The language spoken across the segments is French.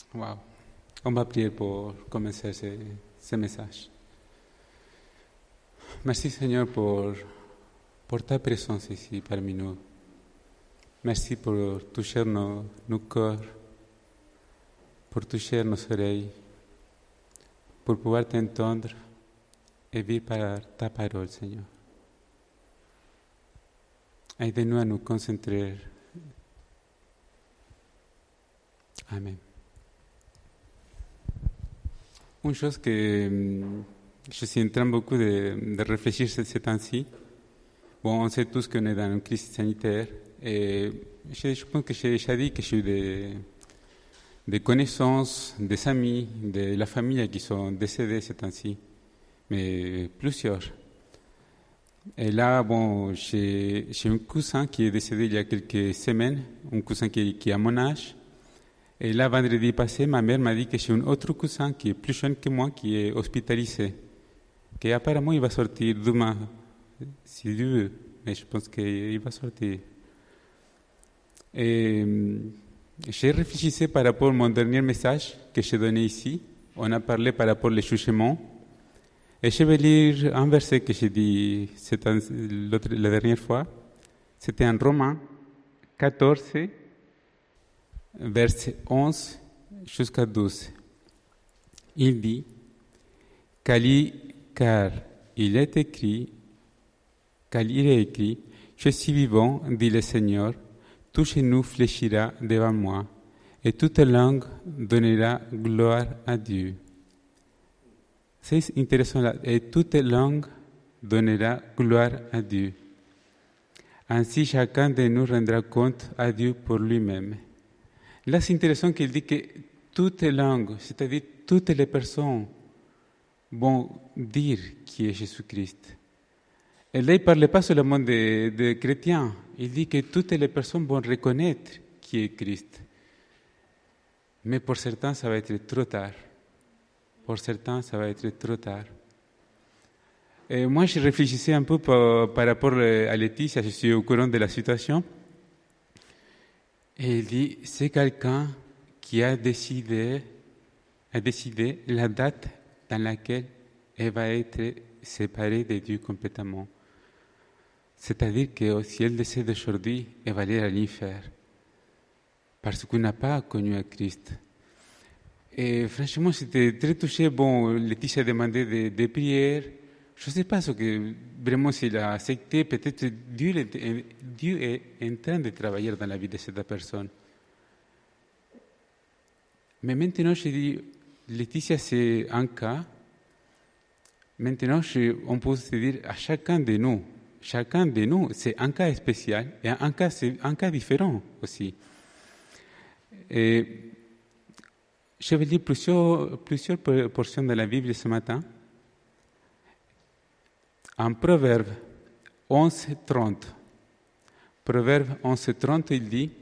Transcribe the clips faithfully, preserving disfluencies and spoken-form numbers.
Wow. On va prier pour commencer ce, ce message. Merci Seigneur pour, pour ta présence ici parmi nous. Merci pour toucher nos, nos cœurs, pour toucher nos oreilles, pour pouvoir t'entendre et vivre par ta parole, Seigneur. Aide-nous à nous concentrer. Amen. Une chose que je suis en train beaucoup de, de réfléchir ces temps-ci. Bon, on sait tous qu'on est dans une crise sanitaire et je, je pense que j'ai déjà dit que j'ai eu des, des connaissances, des amis, de la famille qui sont décédés ces temps-ci, mais plusieurs. Et là, bon, j'ai, j'ai un cousin qui est décédé il y a quelques semaines, un cousin qui, qui a mon âge. Et là, vendredi passé, ma mère m'a dit que j'ai un autre cousin qui est plus jeune que moi, qui est hospitalisé, qui apparemment il va sortir demain, si Dieu veut, mais je pense qu'il va sortir. Et j'ai réfléchi par rapport à mon dernier message que j'ai donné ici. On a parlé par rapport au jugement. Et je vais lire un verset que j'ai dit la dernière fois. C'était en Romains quatorze, verset onze jusqu'à douze. Il dit, car il est écrit, car il est écrit, je suis vivant, dit le Seigneur, tout genou fléchira devant moi, et toute langue donnera gloire à Dieu. C'est intéressant là, et toute langue donnera gloire à Dieu. Ainsi chacun de nous rendra compte à Dieu pour lui-même. Là, c'est intéressant qu'il dit que toutes les langues, c'est-à-dire toutes les personnes, vont dire qui est Jésus-Christ. Et là, il ne parlait pas seulement des de chrétiens, il dit que toutes les personnes vont reconnaître qui est Christ. Mais pour certains, ça va être trop tard. Pour certains, ça va être trop tard. Et moi, je réfléchissais un peu par, par rapport à Laetitia, je suis au courant de la situation. Et il dit, c'est quelqu'un qui a décidé, a décidé la date dans laquelle elle va être séparée de Dieu complètement. C'est-à-dire que si elle décède aujourd'hui, elle va aller à l'enfer. Parce qu'on n'a pas connu à Christ. Et franchement, j'étais très touché. Bon, Laetitia a demandé des de prières. Je ne sais pas ce que vraiment s'il a accepté. Peut-être Dieu, Dieu est en train de travailler dans la vie de cette personne. Mais maintenant, je dis, Laetitia, c'est un cas. Maintenant, je, on peut se dire à chacun de nous, chacun de nous, c'est un cas spécial et un cas, c'est un cas différent aussi. Et je vais lire plusieurs, plusieurs portions de la Bible ce matin. En Proverbe onze trente, Proverbe onze trente, il dit,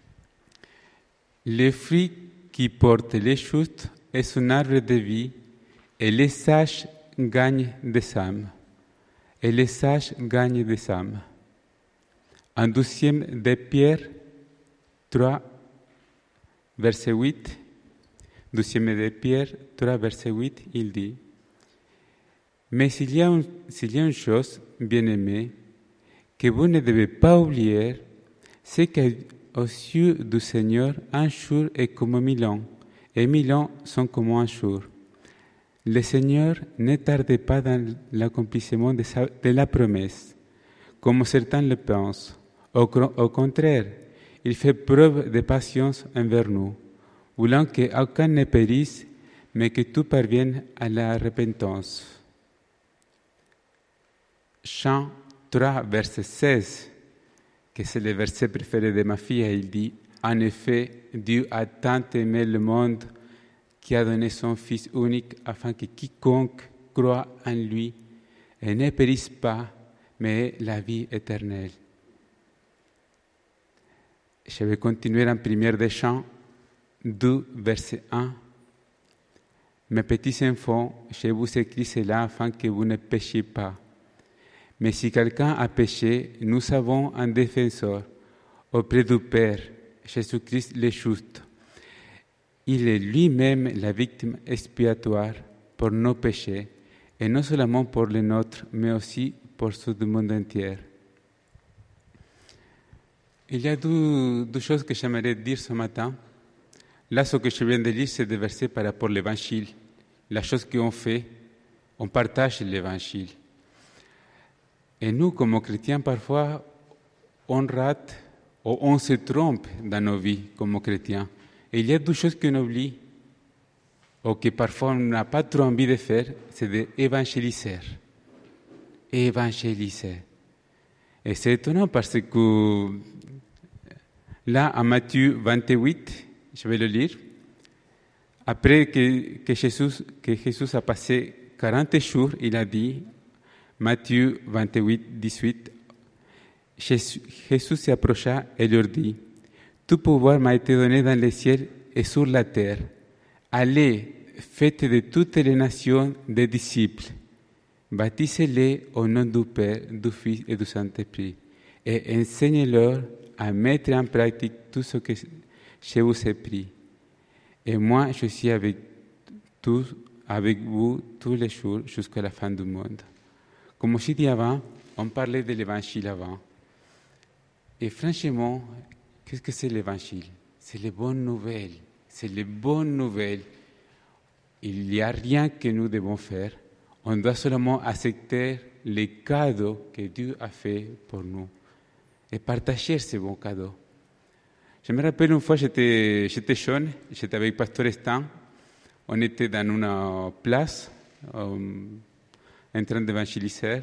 le fruit qui porte les justes est un arbre de vie, et les sages gagnent des âmes. Et les sages gagnent des âmes. En douzième de Pierre trois, verset huit, douzième de Pierre trois, verset huit, il dit, mais s'il y a, un, s'il y a une chose, bien-aimée, que vous ne devez pas oublier, c'est qu'aux yeux du Seigneur, un jour est comme mille ans, et mille ans sont comme un jour. Le Seigneur ne tarde pas dans l'accomplissement de, sa, de la promesse, comme certains le pensent. Au, au contraire, il fait preuve de patience envers nous, voulant qu'aucun ne périsse, mais que tout parvienne à la repentance. Chant trois, verset seize, que c'est le verset préféré de ma fille, il dit, en effet, Dieu a tant aimé le monde qui a donné son Fils unique afin que quiconque croit en lui et ne périsse pas, mais ait la vie éternelle. Je vais continuer en première des Chants deux, verset un. Mes petits enfants, je vous écris cela afin que vous ne péchiez pas. Mais si quelqu'un a péché, nous avons un défenseur auprès du Père, Jésus-Christ le juste. Il est lui-même la victime expiatoire pour nos péchés, et non seulement pour les nôtres, mais aussi pour ceux du monde entier. Il y a deux, deux choses que j'aimerais dire ce matin. Là, ce que je viens de lire, c'est des versets par rapport à l'Évangile. La chose qu'on fait, on partage l'Évangile. Et nous, comme chrétiens, parfois, on rate ou on se trompe dans nos vies comme chrétiens. Et il y a deux choses qu'on oublie, ou que parfois on n'a pas trop envie de faire, c'est d'évangéliser. Évangéliser. Et c'est étonnant parce que là, en Matthieu vingt-huit, je vais le lire, après que, que, Jésus, que Jésus a passé quarante jours, il a dit, Matthieu vingt-huit, dix-huit, Jésus, Jésus s'approcha et leur dit, « Tout pouvoir m'a été donné dans le ciel et sur la terre. Allez, faites de toutes les nations des disciples. Baptisez-les au nom du Père, du Fils et du Saint-Esprit, et enseignez-leur à mettre en pratique tout ce que je vous ai pris. Et moi, je suis avec, tous, avec vous tous les jours jusqu'à la fin du monde. » Comme je dis avant, on parlait de l'Évangile avant. Et franchement, qu'est-ce que c'est l'Évangile? C'est les bonnes nouvelles. C'est les bonnes nouvelles. Il n'y a rien que nous devons faire. On doit seulement accepter les cadeaux que Dieu a fait pour nous et partager ces bons cadeaux. Je me rappelle une fois, j'étais, j'étais jeune, j'étais avec Pasteur Stan. On était dans une place um, en train d'évangéliser.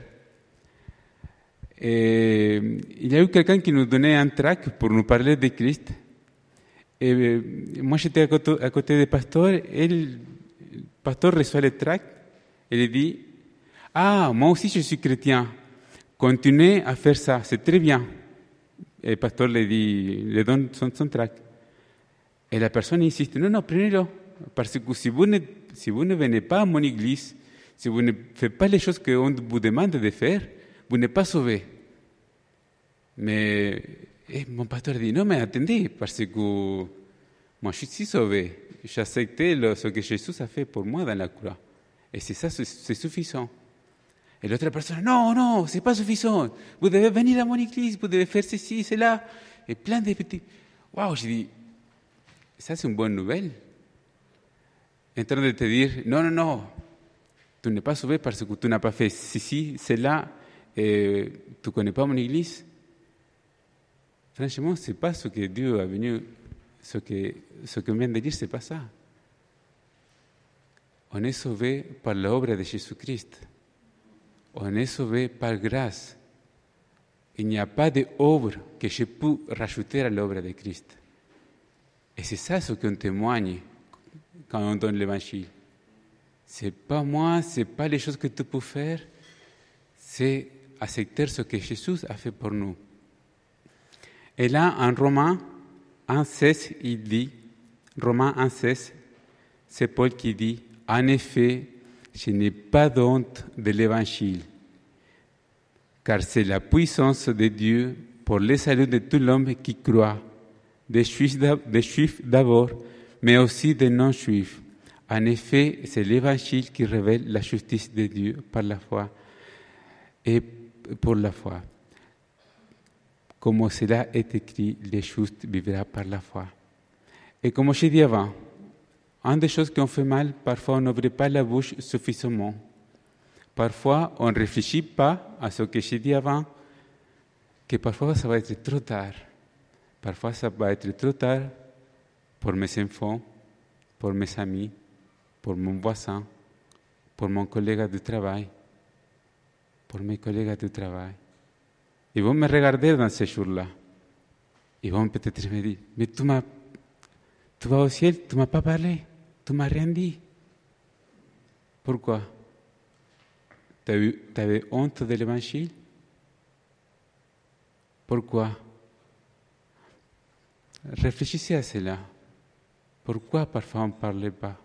Et il y a eu quelqu'un qui nous donnait un tract pour nous parler de Christ. Et moi, j'étais à côté, à côté du pasteur, et le pasteur reçoit le tract, et il dit, « Ah, moi aussi je suis chrétien, continuez à faire ça, c'est très bien. » Et le pasteur lui dit, lui donne son, son tract. Et la personne insiste, « Non, non, prenez-le, parce que si vous, ne, si vous ne venez pas à mon église, si vous ne faites pas les choses qu'on vous demande de faire, vous n'êtes pas sauvé. » Mais et mon pasteur dit, « Non, mais attendez, parce que moi je suis sauvé. J'ai accepté le, ce que Jésus a fait pour moi dans la croix. Et c'est ça, c'est, c'est suffisant. » Et l'autre personne, « Non, non, c'est pas suffisant. Vous devez venir à mon église, vous devez faire ceci, cela. » Et plein de petits... Waouh, j'ai dit, ça c'est une bonne nouvelle. En train de te dire, non, non, non, tu n'es pas sauvé parce que tu n'as pas fait ceci, cela, et tu ne connais pas mon église. Franchement, ce n'est pas ce que Dieu a venu, ce que, ce que vient de dire, ce n'est pas ça. On est sauvé par l'œuvre de Jésus-Christ. On est sauvé par grâce. Il n'y a pas d'œuvre que je peux rajouter à l'œuvre de Christ. Et c'est ça ce qu'on témoigne quand on donne l'Évangile. Ce n'est pas moi, ce n'est pas les choses que tu peux faire, c'est accepter ce que Jésus a fait pour nous. Et là, en Romains un seize, il dit, Romains un seize, c'est Paul qui dit, « En effet, je n'ai pas d'honte de l'Évangile, car c'est la puissance de Dieu pour le salut de tout l'homme qui croit, des Juifs d'abord, mais aussi des non-Juifs. En effet, c'est l'Évangile qui révèle la justice de Dieu par la foi et pour la foi. Comme cela est écrit, le juste vivra par la foi. » Et comme j'ai dit avant, une des choses qui ont fait mal, parfois on n'ouvre pas la bouche suffisamment. Parfois on ne réfléchit pas à ce que j'ai dit avant, que parfois ça va être trop tard. Parfois ça va être trop tard pour mes enfants, pour mes amis, pour mon voisin, pour mon collègue de travail, pour mes collègues de travail. Ils vont me regarder dans ces jours-là. Ils vont peut-être me dire, mais tu, m'as, tu vas au ciel, tu ne m'as pas parlé, tu ne m'as rien dit. Pourquoi? Tu avais honte de l'Évangile? Pourquoi? Réfléchissez à cela. Pourquoi parfois on ne parlait pas?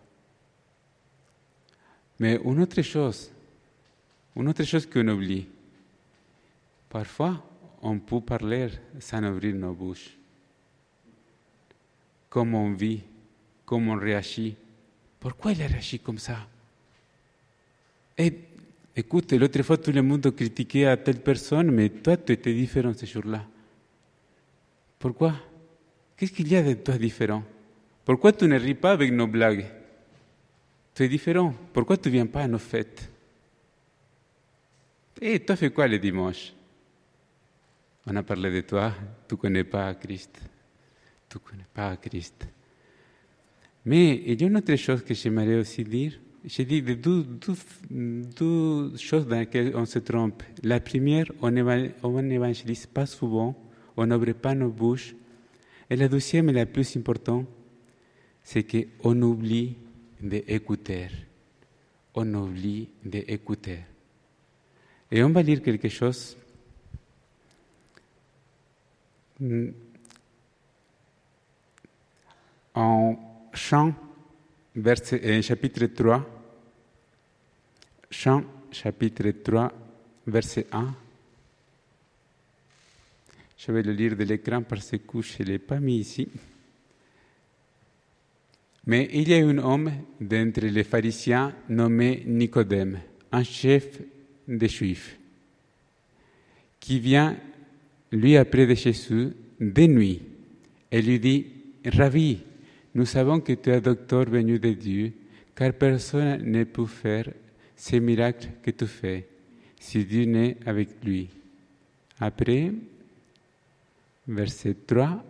Mais une autre chose, une autre chose qu'on oublie, parfois on peut parler sans ouvrir nos bouches. Comment on vit, comment on réagit. Pourquoi il a réagi comme ça? Et écoute, l'autre fois, tout le monde critiquait à telle personne, mais toi, tu étais différent ce jour-là. Pourquoi? Qu'est-ce qu'il y a de toi différent? Pourquoi tu ne ris pas avec nos blagues? Tu es différent. Pourquoi tu ne viens pas à nos fêtes? Et toi, fais quoi le dimanche? On a parlé de toi, tu ne connais pas Christ. Tu ne connais pas Christ. Mais il y a une autre chose que j'aimerais aussi dire. J'ai dit de deux, deux, deux choses dans lesquelles on se trompe. La première, on n'évangélise pas souvent, on n'ouvre pas nos bouches. Et la deuxième, et la plus importante, c'est qu'on oublie d'écouter. On oublie d'écouter. Et on va lire quelque chose. En Chant, verset, euh, chapitre trois, Chant, chapitre trois, verset un. Je vais le lire de l'écran parce que je ne l'ai pas mis ici. Mais il y a un homme d'entre les pharisiens nommé Nicodème, un chef des Juifs, qui vient lui auprès de Jésus de nuit et lui dit: Rabbi, nous savons que tu es docteur venu de Dieu, car personne ne peut faire ces miracles que tu fais si Dieu n'est avec lui. Après, verset trois.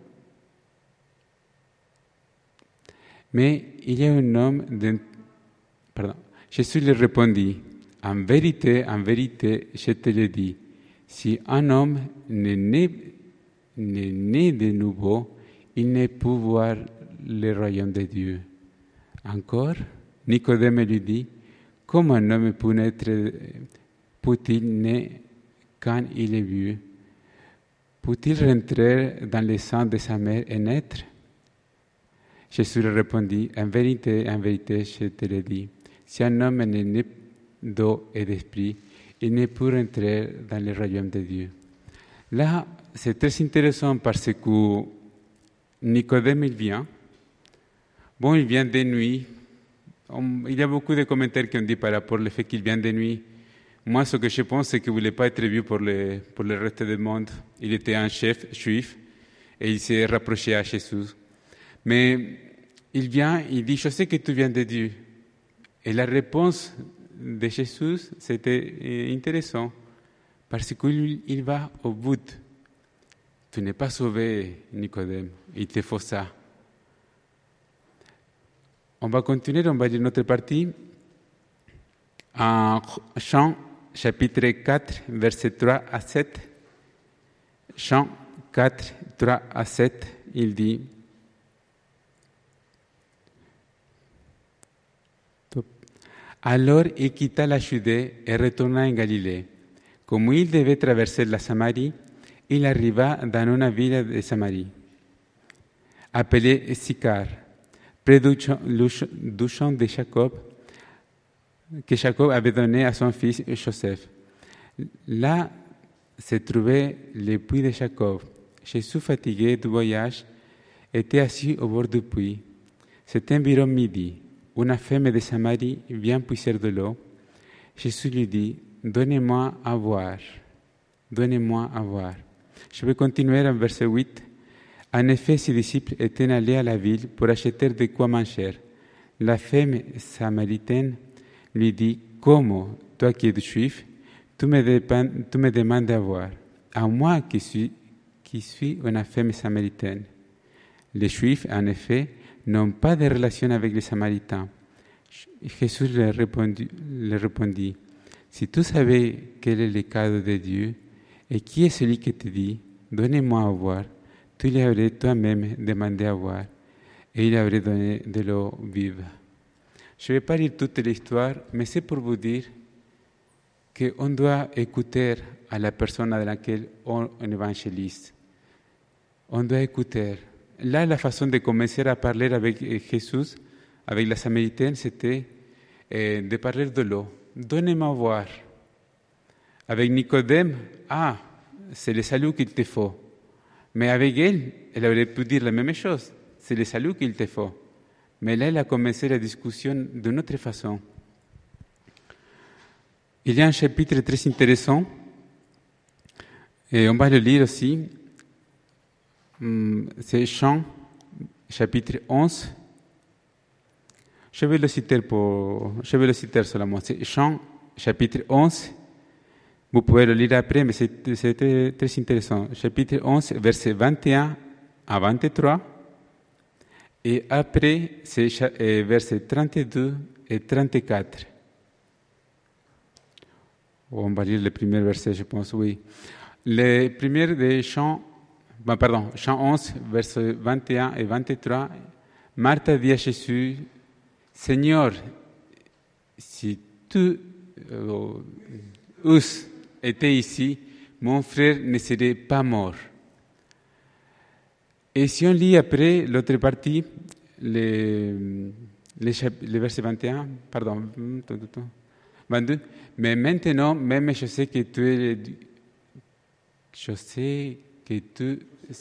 Mais il y a un homme, de... Pardon. Jésus lui répondit: En vérité, en vérité, je te le dis, si un homme n'est né, n'est né de nouveau, il ne peut voir le royaume de Dieu. Encore, Nicodème lui dit: Comment un homme peut naître, peut-il naître quand il est vieux? Peut-il rentrer dans le sein de sa mère et naître? Jésus lui répondit: En vérité, en vérité, je te le dis, si un homme n'est né d'eau et d'esprit, il ne peut rentrer dans le royaume de Dieu. Là, c'est très intéressant parce que Nicodème, il vient. Bon, il vient de nuit. On, il y a beaucoup de commentaires qui ont dit par rapport au fait qu'il vient de nuit. Moi, ce que je pense, c'est qu'il ne voulait pas être vu pour le, pour le reste du monde. Il était un chef juif et il s'est rapproché à Jésus. Mais il vient, il dit: Je sais que tu viens de Dieu. Et la réponse de Jésus, c'était intéressant parce qu'il il va au bout. Tu n'es pas sauvé, Nicodème. Il te faut ça. On va continuer, on va lire notre partie. En Chant, chapitre quatre, versets trois à sept. Chant quatre, trois à sept, il dit: Alors il quitta la Judée et retourna en Galilée. Comme il devait traverser la Samarie, il arriva dans une ville de Samarie, appelée Sychar, près du champ de Jacob, que Jacob avait donné à son fils Joseph. Là se trouvait le puits de Jacob. Jésus, fatigué du voyage, était assis au bord du puits. C'était environ midi. Une femme de Samarie vient puiser de l'eau. Jésus lui dit: Donnez-moi à boire. Donnez-moi à boire. Je vais continuer en verset huit. En effet, ses disciples étaient allés à la ville pour acheter de quoi manger. La femme samaritaine lui dit: Comment, toi qui es juif, tu me, dépen- tu me demandes à boire, à moi qui suis, qui suis une femme samaritaine? Les Juifs, en effet, n'ont pas de relation avec les Samaritains. Jésus leur répondit, leur répondit: Si tu savais quel est le cadre de Dieu et qui est celui qui te dit: Donnez-moi à boire, tu lui aurais toi-même demandé à boire et il aurait donné de l'eau vive. Je ne vais pas lire toute l'histoire, mais c'est pour vous dire qu'on doit écouter à la personne à laquelle on évangélise. On doit écouter. Là, la façon de commencer à parler avec Jésus, avec la Samaritaine, c'était euh, de parler de l'eau. Donnez-moi à boire. Avec Nicodème, ah, c'est le salut qu'il te faut. Mais avec elle, elle aurait pu dire la même chose. C'est le salut qu'il te faut. Mais là, il a commencé la discussion d'une autre façon. Il y a un chapitre très intéressant, et on va le lire aussi. C'est Jean, chapitre onze. Je vais le citer, pour, je vais le citer seulement. C'est Jean, chapitre onze. Vous pouvez le lire après, mais c'est, c'est très, très intéressant. Chapitre onze, versets vingt et un à vingt-trois. Et après, c'est versets trente-deux et trente-quatre. On va lire le premier verset, je pense, oui. Le premier de Jean, ben, pardon, Jean onze, versets vingt et un et vingt-trois. Marthe dit à Jésus, Seigneur, si tu euh, eusses été ici, mon frère ne serait pas mort. Et si on lit après l'autre partie, les, les, les versets vingt et un, pardon, vingt-deux, mais maintenant, même je sais que tu es, je sais que tu,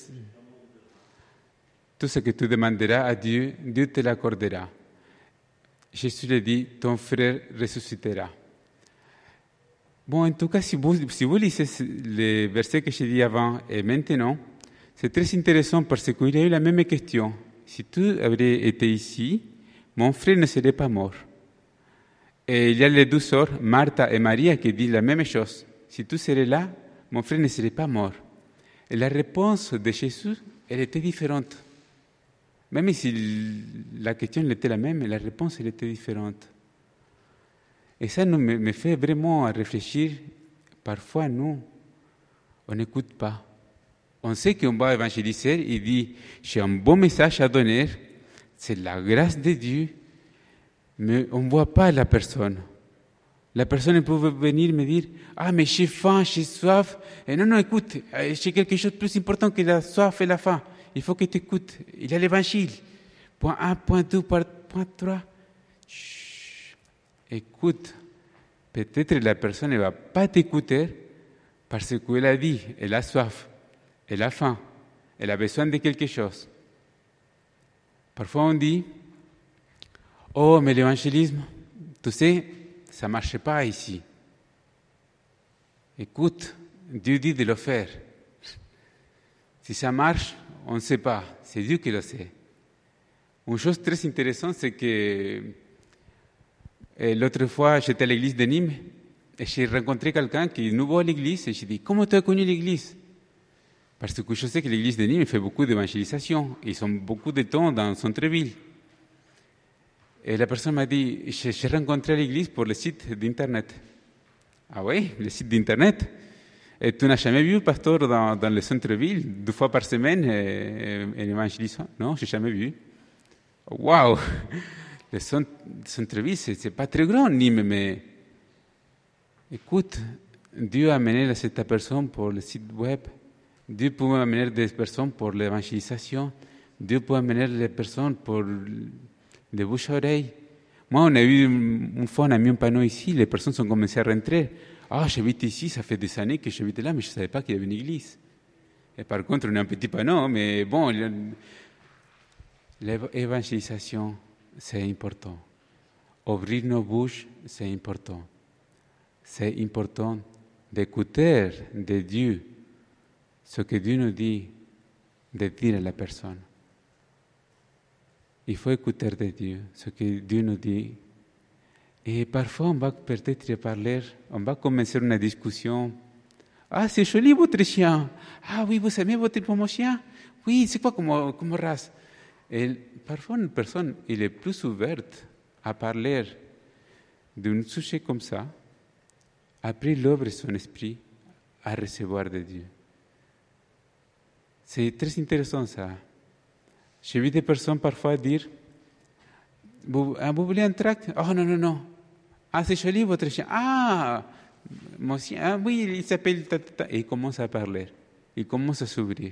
tout ce que tu demanderas à Dieu, Dieu te l'accordera. Jésus lui dit, ton frère ressuscitera. Bon, en tout cas, si vous, si vous lisez les versets que j'ai dit avant et maintenant, c'est très intéressant parce qu'il a eu la même question. Si tu avrais été ici, mon frère ne serait pas mort. Et il y a les deux sœurs, Martha et Maria, qui disent la même chose. Si tu serais là, mon frère ne serait pas mort. Et la réponse de Jésus, elle était différente. Même si la question était la même, la réponse elle était différente. Et ça nous, me fait vraiment réfléchir. Parfois, nous, on n'écoute pas. On sait qu'on va évangéliser, il dit, j'ai un bon message à donner, c'est la grâce de Dieu, mais on ne voit pas la personne. La personne peut venir me dire, ah, mais j'ai faim, j'ai soif. Et non, non, écoute, j'ai quelque chose de plus important que la soif et la faim. Il faut que tu écoutes. Il y a l'évangile. Point un, point deux, point trois. Chut. Écoute. Peut-être la personne ne va pas t'écouter parce qu'elle a dit, elle a soif, elle a faim, elle a besoin de quelque chose. Parfois on dit, oh, mais l'évangélisme, tu sais, ça ne marche pas ici. Écoute, Dieu dit de le faire. Si ça marche, on ne sait pas, c'est Dieu qui le sait. Une chose très intéressante, c'est que et l'autre fois, j'étais à l'église de Nîmes et j'ai rencontré quelqu'un qui est nouveau à l'église et j'ai dit, comment tu as connu l'église? Parce que je sais que l'église de Nîmes fait beaucoup d'évangélisation. Ils ont beaucoup de temps dans le centre-ville. Et la personne m'a dit, j'ai rencontré l'église pour le site d'Internet. Ah oui, le site d'Internet? Et tu n'as jamais vu le pasteur dans, dans le centre-ville, deux fois par semaine, en évangélisant? Non, je n'ai jamais vu. Waouh! Le centre-ville, ce n'est pas très grand, Nîmes, mais écoute, Dieu a amené cette personne pour le site web. Dieu peut amener des personnes pour l'évangélisation. Dieu peut amener des personnes pour les bouche à oreille. Moi, on a eu une fois, on a mis un panneau ici, les personnes sont commencées à rentrer. Ah, j'habite ici, ça fait des années que j'habite là, mais je ne savais pas qu'il y avait une église. Et par contre, on a un petit panneau, mais bon, l'évangélisation, c'est important. Ouvrir nos bouches, c'est important. C'est important d'écouter de Dieu ce que Dieu nous dit de dire à la personne. Il faut écouter de Dieu ce que Dieu nous dit. Et parfois, on va peut-être parler, on va commencer une discussion. Ah, c'est joli votre chien. Ah oui, vous aimez votre mon chien? Oui, c'est quoi comme, comme race? Et parfois, une personne, elle est plus ouverte à parler d'un sujet comme ça. Après, il ouvre son esprit à recevoir de Dieu. C'est très intéressant ça. J'ai vu des personnes parfois dire, vous, ah, vous voulez un tract? Oh non, non, non. Ah, c'est joli votre chien. Ah, mon chien, ah oui, il s'appelle tata. Et il commence à parler. Il commence à s'ouvrir.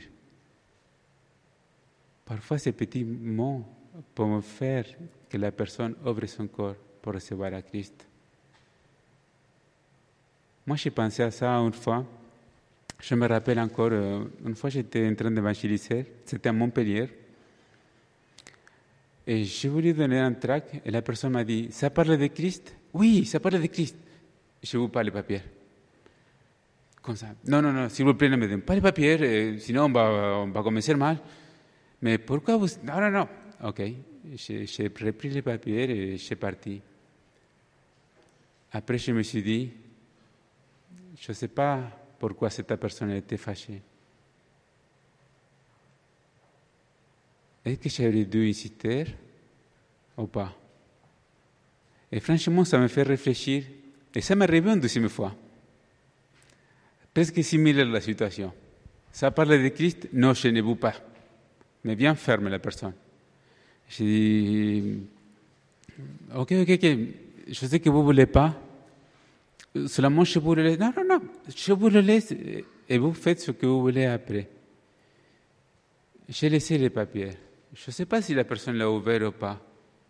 Parfois, ces petits mots peuvent faire que la personne ouvre son corps pour recevoir à Christ. Moi, j'ai pensé à ça une fois. Je me rappelle encore, une fois, j'étais en train d'évangéliser. C'était à Montpellier. Et j'ai voulu donner un tract et la personne m'a dit, ça parle de Christ? Oui, ça parle de Christ. Je vous parle le papier. Comme ça. Non, non, non, s'il vous plaît, ne me donnez pas le papier, euh, sinon on va, on va commencer mal. Mais pourquoi vous... Non, non, non. Ok, j'ai, j'ai repris le papier et je suis parti. Après, je me suis dit, je ne sais pas pourquoi cette personne était fâchée. Est-ce que j'aurais dû insister ou pas? Et franchement, ça me fait réfléchir. Et ça m'est arrivé une deuxième fois. Presque similaire la situation. Ça parle de Christ? Non, je ne veux pas. Mais bien ferme la personne. J'ai dit, ok, ok, ok, je sais que vous ne voulez pas. Seulement, je vous le laisse. Non, non, non, je vous le laisse et vous faites ce que vous voulez après. J'ai laissé les papiers. Je ne sais pas si la personne l'a ouvert ou pas.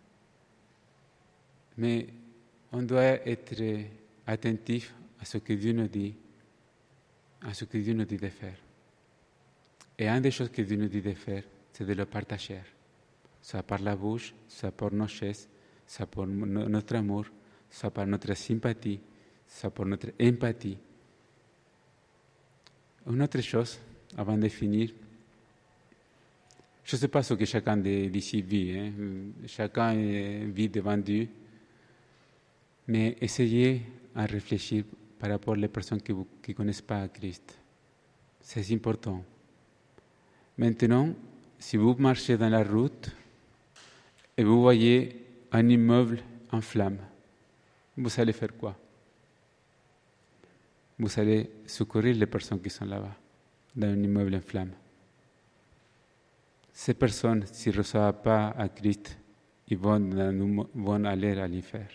Mais on doit être attentif à ce que Dieu nous dit, à ce que Dieu nous dit de faire. Et une des choses que Dieu nous dit de faire, c'est de le partager. Ça par la bouche, ça par nos gestes, ça par notre amour, ça par notre sympathie, ça par notre empathie. Une autre chose, avant de finir, je ne sais pas ce que chacun d'ici vit, hein. Chacun vit devant Dieu, mais essayez à réfléchir par rapport aux personnes qui ne connaissent pas Christ. C'est important. Maintenant, si vous marchez dans la route et vous voyez un immeuble en flammes, vous allez faire quoi? Vous allez secourir les personnes qui sont là-bas, dans un immeuble en flammes. Ces personnes, s'ils ne reçoivent pas à Christ, ils vont, vont aller à l'enfer.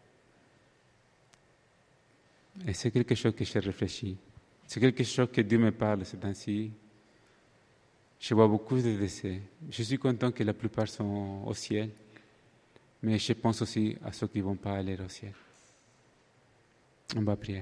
Et c'est quelque chose que j'ai réfléchi. C'est quelque chose que Dieu me parle ces temps-ci. Je vois beaucoup de décès. Je suis content que la plupart sont au ciel, mais je pense aussi à ceux qui ne vont pas aller au ciel. On va prier.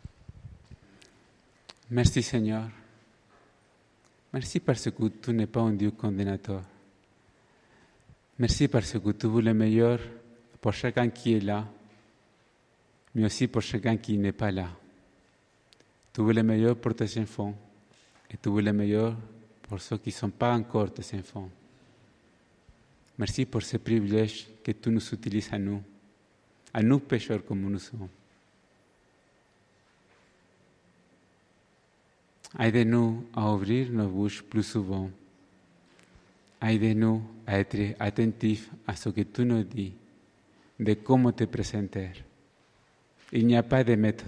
Merci Seigneur. Merci parce que tu n'es pas un Dieu condamnateur. Merci parce que tu veux le meilleur pour chacun qui est là, mais aussi pour chacun qui n'est pas là. Tu veux le meilleur pour tes enfants et tu veux le meilleur pour ceux qui ne sont pas encore tes enfants. Merci pour ce privilège que tu nous utilises à nous, à nous pécheurs comme nous sommes. Aide-nous à ouvrir nos bouches plus souvent. Aide-nous à être attentifs à ce que tu nous dis, de comment te présenter. Il n'y a pas de méthode.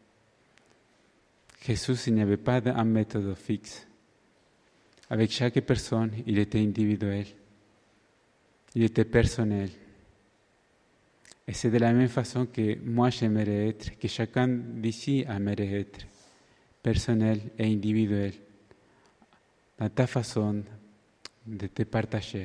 Jésus, il n'y avait pas un méthode fixe. Avec chaque personne, il était individuel. Il était personnel. Et c'est de la même façon que moi j'aimerais être, que chacun d'ici aimerait être. Personnel et individuel, dans ta façon de te partager.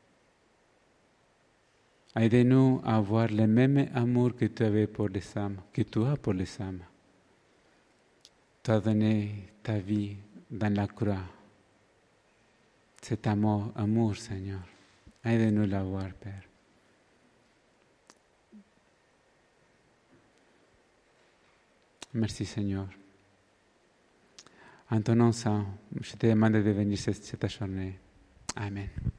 Aide-nous à avoir le même amour que tu avais pour les âmes, que tu as pour les âmes. Tu as donné ta vie dans la croix. Cet amour, amour, Seigneur. Aide-nous à l'avoir, Père. Merci, Seigneur. En ton nom, je te demande de venir cette journée. Amen.